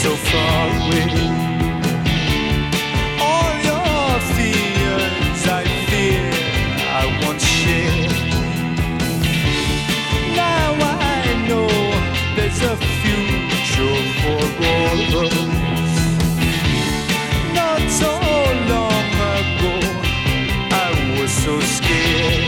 so far away. All your fears I fear I once shared. Now I know there's a future for all of us. Not so long ago I was so scared.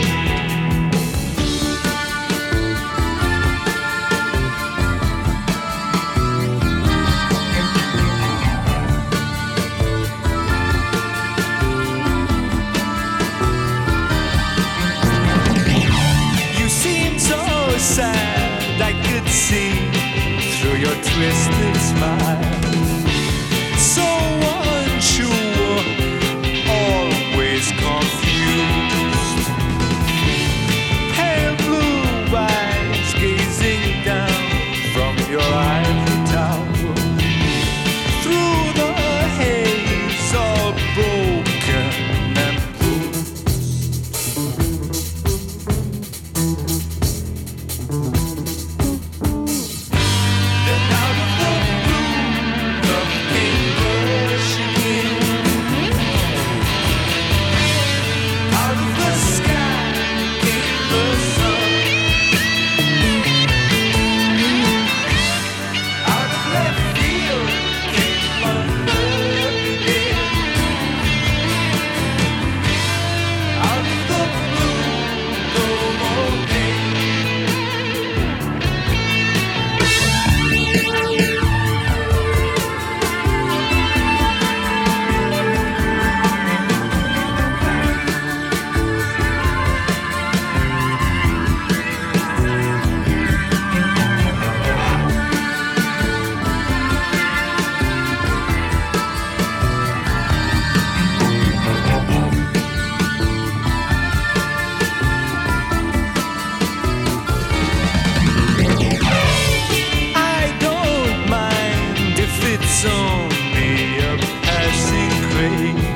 Sad, I could see through your twisted smile. So unsure, always confused. Pale blue eyes gazing down from your ivory tower. Through the haze, all broken and only a passing craze.